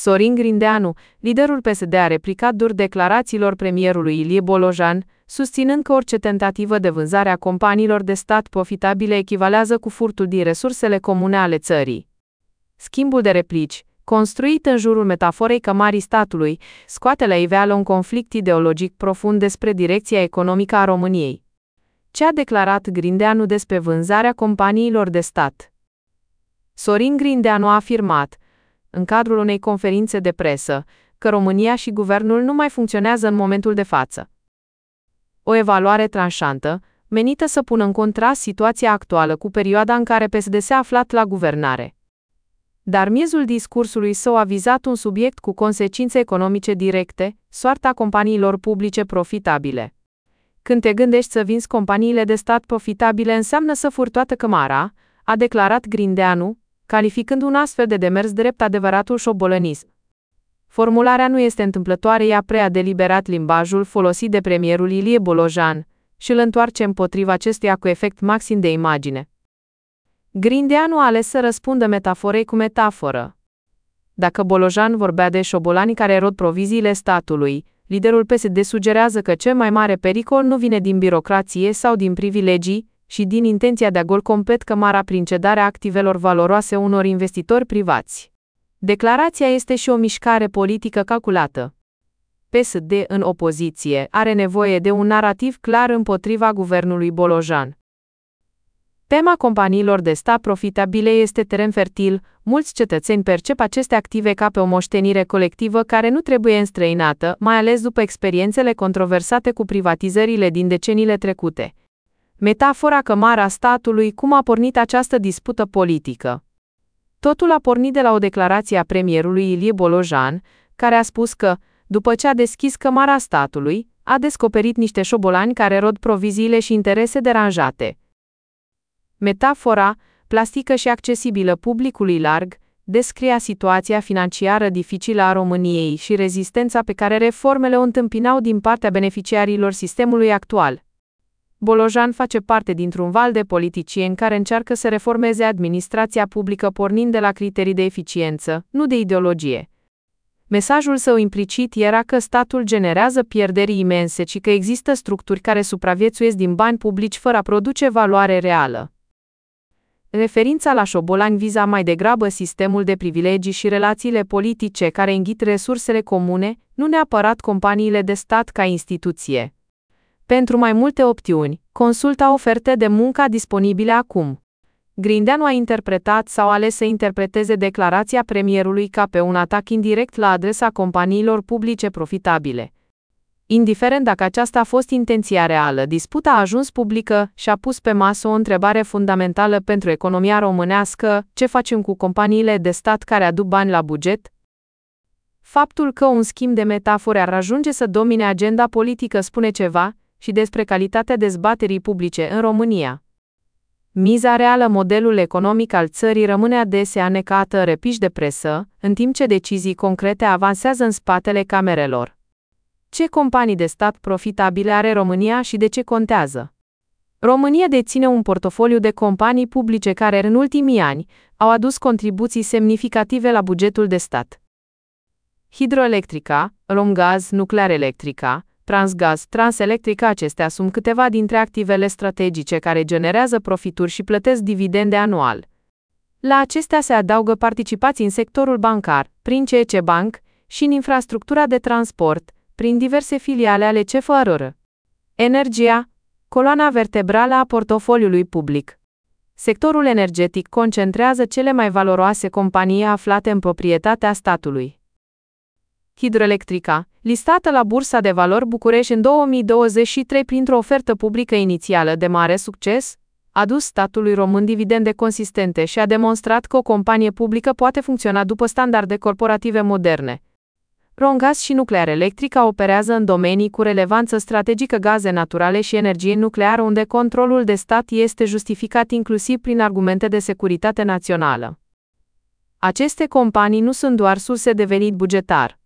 Sorin Grindeanu, liderul PSD, a replicat dur declarațiilor premierului Ilie Bolojan, susținând că orice tentativă de vânzare a companiilor de stat profitabile echivalează cu furtul din resursele comune ale țării. Schimbul de replici, construit în jurul metaforei cămarii statului, scoate la iveală un conflict ideologic profund despre direcția economică a României. Ce a declarat Grindeanu despre vânzarea companiilor de stat? Sorin Grindeanu a afirmat, în cadrul unei conferințe de presă, că România și guvernul nu mai funcționează în momentul de față. O evaluare tranșantă, menită să pună în contrast situația actuală cu perioada în care PSD s-a aflat la guvernare. Dar miezul discursului său a vizat un subiect cu consecințe economice directe, soarta companiilor publice profitabile. Când te gândești să vinzi companiile de stat profitabile înseamnă să furi toată cămara, a declarat Grindeanu, calificând un astfel de demers drept adevăratul șobolănism. Formularea nu este întâmplătoare, ea prea deliberat limbajul folosit de premierul Ilie Bolojan și îl întoarce împotriva acestuia cu efect maxim de imagine. Grindeanu a ales să răspundă metaforei cu metaforă. Dacă Bolojan vorbea de șobolani care erod proviziile statului, liderul PSD sugerează că cel mai mare pericol nu vine din birocrație sau din privilegii, și din intenția de a gol complet cămara prin cedarea activelor valoroase unor investitori privați. Declarația este și o mișcare politică calculată. PSD, în opoziție, are nevoie de un narativ clar împotriva guvernului Bolojan. Tema companiilor de stat profitabile este teren fertil, mulți cetățeni percep aceste active ca pe o moștenire colectivă care nu trebuie înstrăinată, mai ales după experiențele controversate cu privatizările din deceniile trecute. Metafora cămara statului, cum a pornit această dispută politică? Totul a pornit de la o declarație a premierului Ilie Bolojan, care a spus că, după ce a deschis cămara statului, a descoperit niște șobolani care rod proviziile și interese deranjate. Metafora, plastică și accesibilă publicului larg, descria situația financiară dificilă a României și rezistența pe care reformele o întâmpinau din partea beneficiarilor sistemului actual. Bolojan face parte dintr-un val de politicieni care încearcă să reformeze administrația publică pornind de la criterii de eficiență, nu de ideologie. Mesajul său implicit era că statul generează pierderi imense și că există structuri care supraviețuiesc din bani publici fără a produce valoare reală. Referința la șobolani viza mai degrabă sistemul de privilegii și relațiile politice care înghit resursele comune, nu neapărat companiile de stat ca instituție. Pentru mai multe opțiuni, consulta oferte de muncă disponibile acum. Grindeanu a interpretat sau ales să interpreteze declarația premierului ca pe un atac indirect la adresa companiilor publice profitabile. Indiferent dacă aceasta a fost intenția reală, disputa a ajuns publică și a pus pe masă o întrebare fundamentală pentru economia românească: ce facem cu companiile de stat care aduc bani la buget? Faptul că un schimb de metafore ar ajunge să domine agenda politică spune ceva și despre calitatea dezbaterii publice în România. Miza reală, modelul economic al țării, rămâne adesea necată repiși de presă, în timp ce decizii concrete avansează în spatele camerelor. Ce companii de stat profitabile are România și de ce contează? România deține un portofoliu de companii publice care în ultimii ani au adus contribuții semnificative la bugetul de stat. Hidroelectrica, Romgaz, Nuclear Electrica, Transgaz, Transelectrica, acestea sunt câteva dintre activele strategice care generează profituri și plătesc dividende anual. La acestea se adaugă participații în sectorul bancar, prin CEC Bank, și în infrastructura de transport, prin diverse filiale ale CFR. Energia, coloana vertebrală a portofoliului public. Sectorul energetic concentrează cele mai valoroase companii aflate în proprietatea statului. Hidroelectrica, listată la Bursa de Valori București în 2023 printr-o ofertă publică inițială de mare succes, a dus statului român dividende consistente și a demonstrat că o companie publică poate funcționa după standarde corporative moderne. Romgaz și Nuclear Electrica operează în domenii cu relevanță strategică, gaze naturale și energie nucleară, unde controlul de stat este justificat inclusiv prin argumente de securitate națională. Aceste companii nu sunt doar surse de venit bugetar.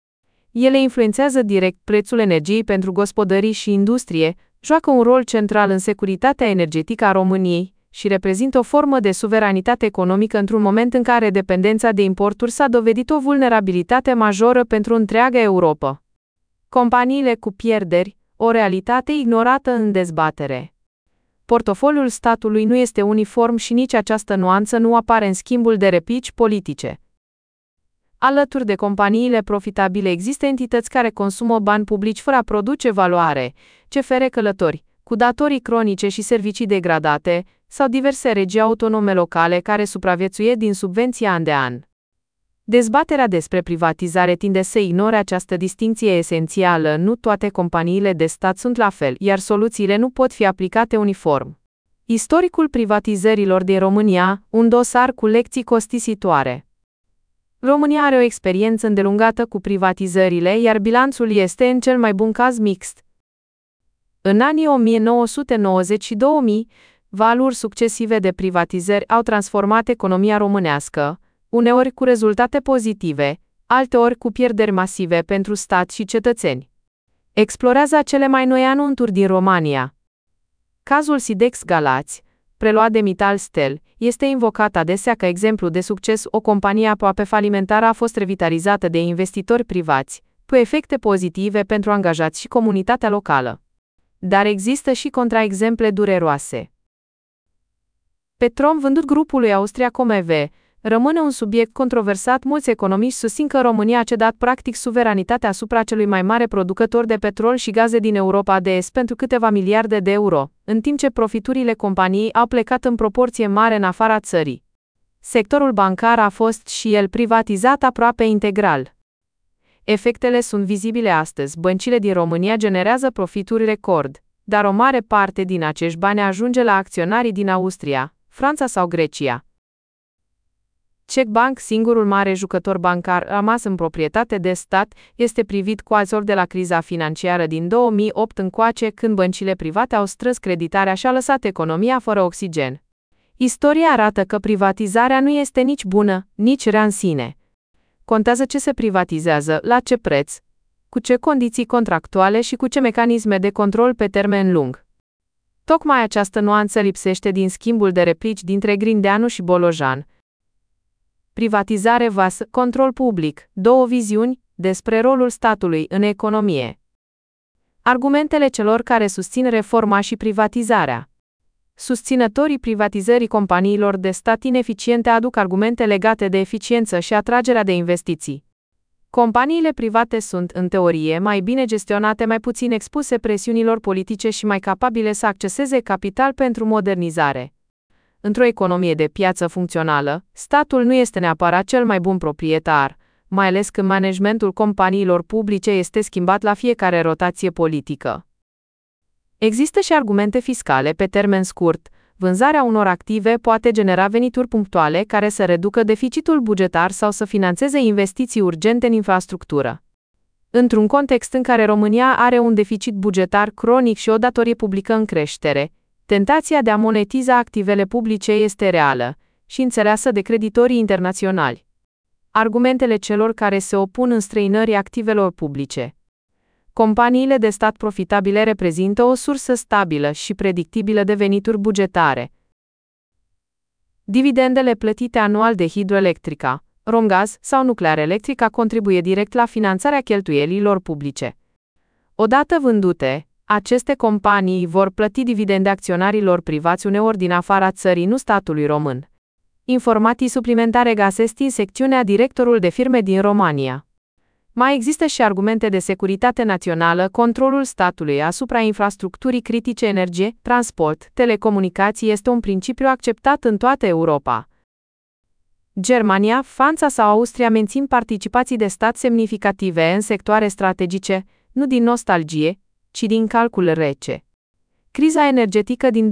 Ele influențează direct prețul energiei pentru gospodării și industrie, joacă un rol central în securitatea energetică a României și reprezintă o formă de suveranitate economică într-un moment în care dependența de importuri s-a dovedit o vulnerabilitate majoră pentru întreaga Europa. Companiile cu pierderi, o realitate ignorată în dezbatere. Portofoliul statului nu este uniform și nici această nuanță nu apare în schimbul de replici politice. Alături de companiile profitabile există entități care consumă bani publici fără a produce valoare, CFR Călători, cu datorii cronice și servicii degradate, sau diverse regii autonome locale care supraviețuie din subvenții an de an. Dezbaterea despre privatizare tinde să ignore această distincție esențială. Nu toate companiile de stat sunt la fel, iar soluțiile nu pot fi aplicate uniform. Istoricul privatizărilor din România, un dosar cu lecții costisitoare. România are o experiență îndelungată cu privatizările, iar bilanțul este în cel mai bun caz mixt. În anii 1990 și 2000, valuri succesive de privatizări au transformat economia românească, uneori cu rezultate pozitive, alteori cu pierderi masive pentru stat și cetățeni. Explorează cele mai noi anunțuri din România. Cazul Sidex Galați, preluat de Mittal Stel, este invocat adesea ca exemplu de succes. O companie aproape falimentară a fost revitalizată de investitori privați, cu efecte pozitive pentru angajați și comunitatea locală. Dar există și contraexemple dureroase. Petrom, vândut grupului austriac OMV, rămâne un subiect controversat. Mulți economiști susțin că România a cedat practic suveranitatea asupra celui mai mare producător de petrol și gaze din Europa de Est pentru câteva miliarde de euro, în timp ce profiturile companiei au plecat în proporție mare în afara țării. Sectorul bancar a fost și el privatizat aproape integral. Efectele sunt vizibile astăzi. Băncile din România generează profituri record, dar o mare parte din acești bani ajunge la acționarii din Austria, Franța sau Grecia. Czech Bank, singurul mare jucător bancar rămas în proprietate de stat, este privit cu ați de la criza financiară din 2008 încoace, când băncile private au strâns creditarea și au lăsat economia fără oxigen. Istoria arată că privatizarea nu este nici bună, nici rea în sine. Contează ce se privatizează, la ce preț, cu ce condiții contractuale și cu ce mecanisme de control pe termen lung. Tocmai această nuanță lipsește din schimbul de replici dintre Grindeanu și Bolojan. Privatizare vs. control public, două viziuni despre rolul statului în economie. Argumentele celor care susțin reforma și privatizarea. Susținătorii privatizării companiilor de stat ineficiente aduc argumente legate de eficiență și atragerea de investiții. Companiile private sunt, în teorie, mai bine gestionate, mai puțin expuse presiunilor politice și mai capabile să acceseze capital pentru modernizare. Într-o economie de piață funcțională, statul nu este neapărat cel mai bun proprietar, mai ales când managementul companiilor publice este schimbat la fiecare rotație politică. Există și argumente fiscale pe termen scurt. Vânzarea unor active poate genera venituri punctuale care să reducă deficitul bugetar sau să finanțeze investiții urgente în infrastructură. Într-un context în care România are un deficit bugetar cronic și o datorie publică în creștere, tentația de a monetiza activele publice este reală și înțeleasă de creditorii internaționali. Argumentele celor care se opun înstrăinării activelor publice. Companiile de stat profitabile reprezintă o sursă stabilă și predictibilă de venituri bugetare. Dividendele plătite anual de Hidroelectrica, Romgaz sau Nuclear Electrica contribuie direct la finanțarea cheltuielilor publice. Odată vândute, aceste companii vor plăti dividende acționarilor privați, uneori din afara țării, nu statului român. Informații suplimentare găsesc în secțiunea Directorul de firme din România. Mai există și argumente de securitate națională. Controlul statului asupra infrastructurii critice, energie, transport, telecomunicații este un principiu acceptat în toată Europa. Germania, Franța sau Austria mențin participații de stat semnificative în sectoare strategice, nu din nostalgie, ci din calcul rece. Criza energetică din 2021-2023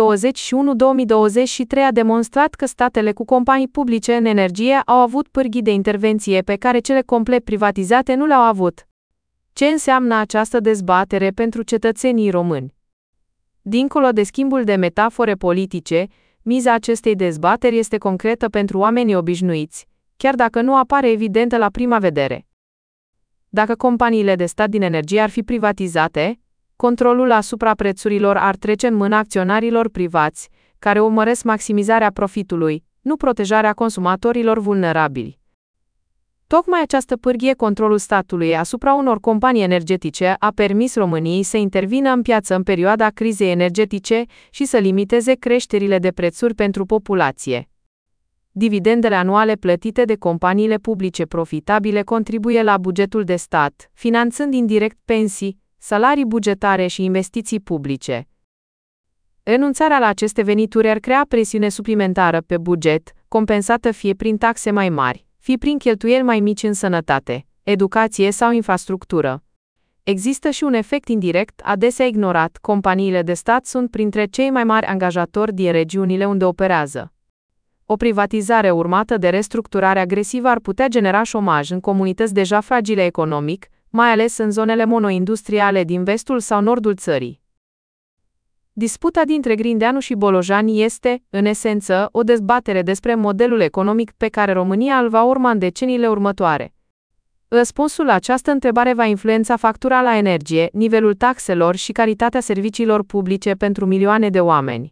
a demonstrat că statele cu companii publice în energie au avut pârghii de intervenție pe care cele complet privatizate nu le-au avut. Ce înseamnă această dezbatere pentru cetățenii români? Dincolo de schimbul de metafore politice, miza acestei dezbateri este concretă pentru oamenii obișnuiți, chiar dacă nu apare evidentă la prima vedere. Dacă companiile de stat din energie ar fi privatizate, controlul asupra prețurilor ar trece în mâna acționarilor privați, care urmăresc maximizarea profitului, nu protejarea consumatorilor vulnerabili. Tocmai această pârghie, controlul statului asupra unor companii energetice, a permis României să intervină în piață în perioada crizei energetice și să limiteze creșterile de prețuri pentru populație. Dividendele anuale plătite de companiile publice profitabile contribuie la bugetul de stat, finanțând indirect pensii, salarii bugetare și investiții publice. Renunțarea la aceste venituri ar crea presiune suplimentară pe buget, compensată fie prin taxe mai mari, fie prin cheltuieli mai mici în sănătate, educație sau infrastructură. Există și un efect indirect, adesea ignorat: companiile de stat sunt printre cei mai mari angajatori din regiunile unde operează. O privatizare urmată de restructurare agresivă ar putea genera șomaj în comunități deja fragile economic, mai ales în zonele monoindustriale din vestul sau nordul țării. Disputa dintre Grindeanu și Bolojani este, în esență, o dezbatere despre modelul economic pe care România îl va urma în deceniile următoare. Răspunsul la această întrebare va influența factura la energie, nivelul taxelor și calitatea serviciilor publice pentru milioane de oameni.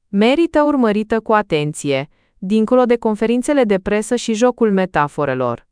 Merită urmărită cu atenție, dincolo de conferințele de presă și jocul metaforelor.